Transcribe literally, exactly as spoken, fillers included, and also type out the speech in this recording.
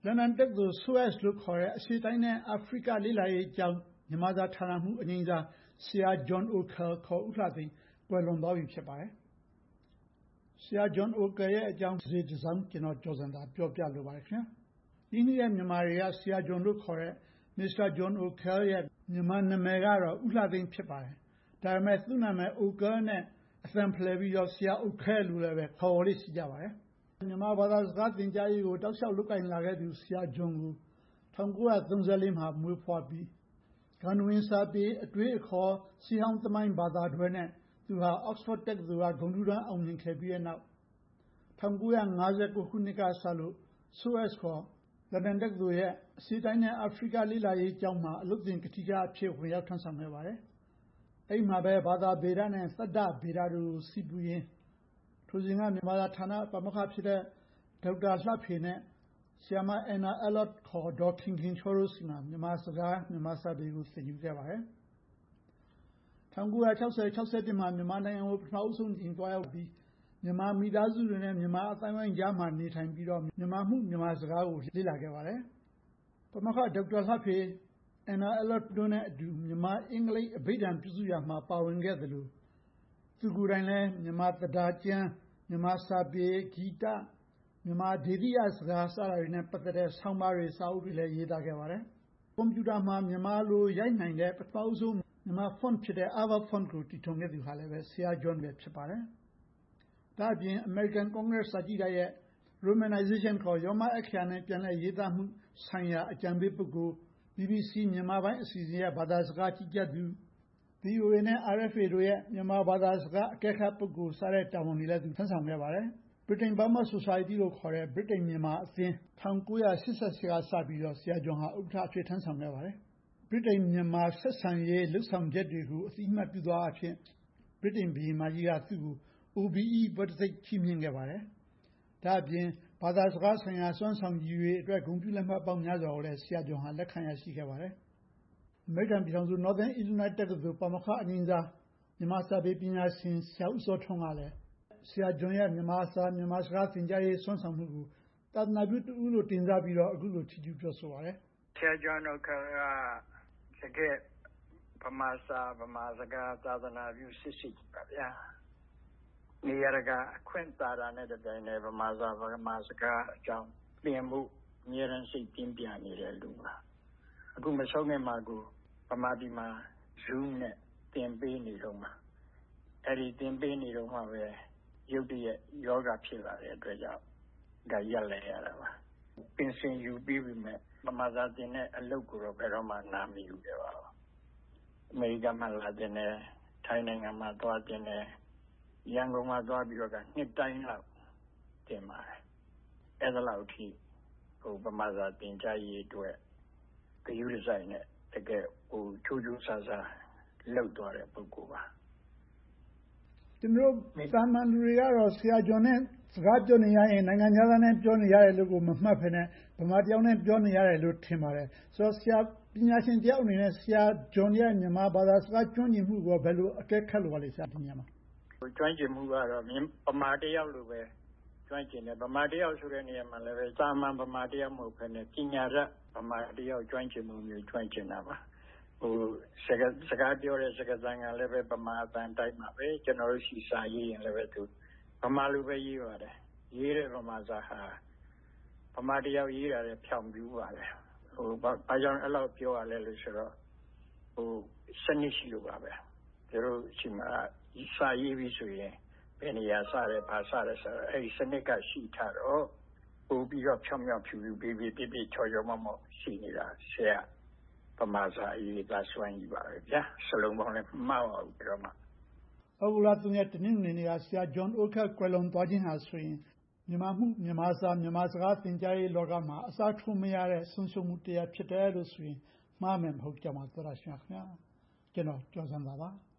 လန်ဒန်တက္ကသိုလ် ဆိုးအက်စ် လို့ခေါ်တဲ့အရှေ့တိုင်းနဲ့အာဖရိကလေ့လာရေးကျောင်းမြန်မာစာဌာနမှူးအငြိမ်းစားဆရာ John O'Kell ခေါ် ဦးလှသိန်းကွယ်လွန်သွားပြီဖြစ်ပါတယ်။ဆရာ John O'Kell ရဲ့အကြောင်းတစေ့တစောင်းကျွန်တော်ကျော်ဇံသာပြောပြလိုပါတယ်ခင်ဗျာ။ဒီနေ့ရဲ့မြန်မာတွေကဆရာ John လို့ခေါ်တဲ့ မစ္စတာ John O'Kell ရဲ့မြန်မာနာမည်ကတော့ဦးလှသိန်းဖြစ်ပါတယ်။ဒါပေမဲ့သူ့နာမည် O'Kell နဲ့အသံဖလှယ်ပြီးတော့ဆရာ O'Kell လို့လည်းပဲခေါ်ဝေါ်လေ့ရှိကြပါတယ်။မြန်မာဘာသာစကားသင်ကြားရေးကိုတောက်လျှောက်လုပ်ကိုင်လာခဲ့သူဆရာ John ကို၁၉၃၄မှာမွေးဖွားပြီးဂန္ဓဝင်စာပေအတွေးအခေါ်ရှေးဟောင်းသမိုင်းဘာသာတွဲနဲ့သူဟာ Oxford တက္ကသိုလ်ကဂုဏ်ထူးတန်းအောင်မြင်ခဲ့ပြီးတဲ့နောက်၁၉၅၉ခုနှစ်ကစလို့ ဆိုးအက်စ် ခေါ်လန်ဒန်တက္ကသိုလ်ရဲ့အရှေ့တိုင်းနဲ့အာဖရိကလေ့လာရေးကျောင်းမှာအလုပ်သင်ကထိကအဖြစ်ဝင်ရောက်ထမ်းဆောင်ခဲ့ပါတယ်။အဲဒီမှာပဲဘာသာဗေဒနဲ့သတ္တဗေဒတို့ကိုဆည်းပူးရင်းထိုစဉ်ကမြန်မာဌာနပါမောက္ခဖြစ်တဲ့ဒေါက်တာလှဖေနဲ့ဆရာမ Anna Ellott ခေါ်ဒေါ်ခင်ခင်ချောတို့ဆီမှာမြန်မာစကားမြန်မာစာပေကိုသင်ယူခဲ့ပါတယ်။၁၉၆၀ ၆၁မှာမြန်မာနိုင်ငံကိုပထမဦးဆုံးအကြိမ်သွားရောက်ပြီးမြန်မာမိသားစုတွေနဲ့မြန်မာအသိုင်းအဝိုင်းကြားမှာနေထိုင်ပြီးတော့မြန်မာမှုမြန်မာစကားကိုလေ့လာခဲ့ပါတယ်။ပါမောက္ခဒေါက်တာလှဖေ Anna Ellott တို့နဲ့အတူမြန်မာအင်္ဂလိပ်အဘိဓာန်ပြုစုရာမှာပါဝင်ခဲ့သလိုသူကိုယ်တိုင်လည်းမြန်မာသဒ္ဒါကျမ်းမြန်မာစာပေဂီတမြန်မာဒေသီရစကားစတာတွေနဲ့ပတ်သက်တဲ့ဆောင်းပါးတွေစာအုပ်တွေလည်းရေးသားခဲ့ပါတယ်။ကွန်ပျူတာမှာမြန်မာလိုရိုက်နိုင်တဲ့ပထမဦးဆုံးမြန်မာ font ဖြစ်တဲ့ Ava Font ကိုတည်ထောင်ခဲ့သူဟာလည်းဆရာ John ပဲဖြစ်ပါတယ်။ဒါ့အပြင် American Congress စာကြည့်တိုက်ရဲ့ Romanization ခေါ်ရောမအက္ခရာနဲ့ပြန်လည်ရေးသားမှုဆိုင်ရာအကြံပေးပုဂ္ဂိုလ် ဘီဘီစီမြန်မာပိုင်းအစီအစဉ်ရဲ့ဘာသာစကားကြီးကြပ်သူ ဗွီအိုအေနဲ့အာအက်ဖ်အေတို့ရဲ့မြန်မာဘာသာစကားအကဲခတ်ပုဂ္ဂိုလ်စတဲ့တာဝန်တွေလည်းသူထမ်းဆောင်ခဲ့ပါတယ်။ Britain Burma Society လို့ခေါ်တဲ့ဗြိတိန်မြန်မာအသင်း၁၉၈၈ကစပြီးတော့ဆရာ John ဟာဥက္ကဋ္ဌအဖြစ်ထမ်းဆောင်ခဲ့ပါတယ်။ဗြိတိန်မြန်မာဆက်ဆံရေးလုပ်ဆောင်ချက်တွေကိုအသိအမှတ်ပြုသောအားဖြင့်ဗြိတိန်ဘုရင်မကြီးကသူ့ကို အို ဘီ အီ ဘွဲ့တံဆိပ်ချီးမြှင့်ခဲ့ပါတယ်။ဒါ့အပြင်ဘာသာစကားဆိုင်ရာစွမ်းဆောင်ရည်တွေအတွက်ဂုဏ်ပြုလက်မှတ်ပေါင်းများစွာကိုလည်းဆရာ John ဟာလက်ခံရရှိခဲ့ပါတယ်။အမေရိကန်ပြည်ထောင်စု Northern Illinois တက္ကသိုလ်ပါမောက္ခအငြိမ်းစားမြန်မာစာပေပညာရှင်ဆရာဦးစောထွန်းကလည်းဆရာ John ရဲ့မြန်မာစာမြန်မာစကားသင်ကြားရေးစွမ်းဆောင်မှုကိုသာသနာပြုတဦးလို့တင်စားပြီးတော့အခုလိုချီးကျူးပြောဆိုပါတယ်။ဆရာ John O'Kell ကတကယ်ဗမာစာဗမာစကားသာသနာပြုစစ်စစ်ပါဗျာ။နေရာကအခွင့်သာတာနဲ့တပြိုင်တည်းဗမာစာဗမာစကားအကြောင်းသင်မှုအမြဲတမ်းစိတ်ပြင်းပြနေတဲ့လူပါ။အခုမဆုံးခင်မှာကိုဗမာပြည်မှာ Zoom နဲ့သင်ပေးနေတော့မှာအဲ့ဒီသင်ပေးနေတော့မှာပဲရုတ်တရက်ယောဂဖြစ်လာတဲ့အတွက်ကြောင့်ဒါရက်လဲရတာပါပင်စင်ယူပြီးပြီမဲ့ဗမာသာသင်တဲ့အလုပ်ကိုတော့ဘယ်တော့မှနားမယူခဲ့ပါဘူးအမေရိကန်မှာလာတင်တယ်ထိုင်းနိုင်ငံမှာသွားတင်တယ်ရန်ကုန်မှာသွားပြီးတော့ကနှစ်တိုင်းလောက်တင်ပါတယ်အဲ့ဒါလောက်ထိဟိုဗမာသာသင်ကြားရေးအတွက်ဂရုတစိုက်နဲ့တကယ်ဟိုထူးထူးဆန်းဆန်းလောက်သွားတဲ့ပုဂ္ဂိုလ်ပါကျွန်တော်သာမန်လူတွေကတော့ဆရာ John နဲ့စကားပြောနေရရင်နိုင်ငံခြားသားနဲ့ပြောနေရတယ်လို့ကိုမမှတ်ဖ ೇನೆ ဗမာတယောက်နဲ့ပြောနေရတယ်လို့ထင်ပါတယ်ဆိုတော့ဆရာပညာရှင်တယောက်အနေနဲ့ဆရာ John ရဲ့မြန်မာဘာသာစကားကျွမ်းကျင်မှုကိုဘယ်လိုအကဲခတ်လိုပါလဲဆရာဒီညမှာကျွမ်းကျင်မှုကတော့ဗမာတယောက်လိုပဲကျွမ်းကျင်တယ်ဗမာတယောက်ဆိုတဲ့နေရာမှာလည်းပဲသာမန်ဗမာတယောက်မဟုတ်ဘဲနဲ့ပညာရဗမာတယောက်ကျွမ်းကျင်မှုမျိုးကျွမ်းကျင်တာပါဟိုစကားစကားပြောတဲ့စကားသံကလည်းပဲဗမာအတန်တိုင်းမှာပဲကျွန်တော်တို့ရှိစာရေးရင်လည်းပဲသူဗမာလိုပဲရေးပါတယ်ရေးတဲ့ဗမာစာဟာဗမာတယောက်ရေးတာလည်းဖြောင်ပြူပါတယ်ဟိုဘာကြောင့်အဲ့လိုပြောရလဲလို့ဆိုတော့ဟိုစနစ်ရှိလို့ပါပဲသူတို့ရှိမှာစာရေးပြီးဆိုရင်ဘယ်နေရာစတယ်ဘာစတယ်ဆိုတော့အဲ့ဒီစနစ်ကရှိထားတော့ပို့ပြီးတော့ဖြောင်မြောက်ဖြူဖြူပေးပေးပြပြချော်ချော်မော့မော့ရှိနေတာဆရာဗမာစာရေးသားစွမ်းကြီးပါပဲဗျာစလုံးပေါင်းလည်းမှားပါဘူးပြီးတော့မှဩဂုတ်လ၃ရက်တနင်္ဂနွေနေ့ကဆရာ John O'Kell ကွယ်လွန်သွားခြင်းဟာဆိုရင်မြန်မာမှုမြန်မာစာမြန်မာစကားသင်ကြားရေးလောကမှာအစားထိုးမရတဲ့ဆုံးရှုံးမှုတရားဖြစ်တယ်လို့ဆိုရင်မှားမယ်မဟုတ်ကြပါသောတာရှင်ခင်ဗျာကျွန်တော်ကျော်စံသာပါ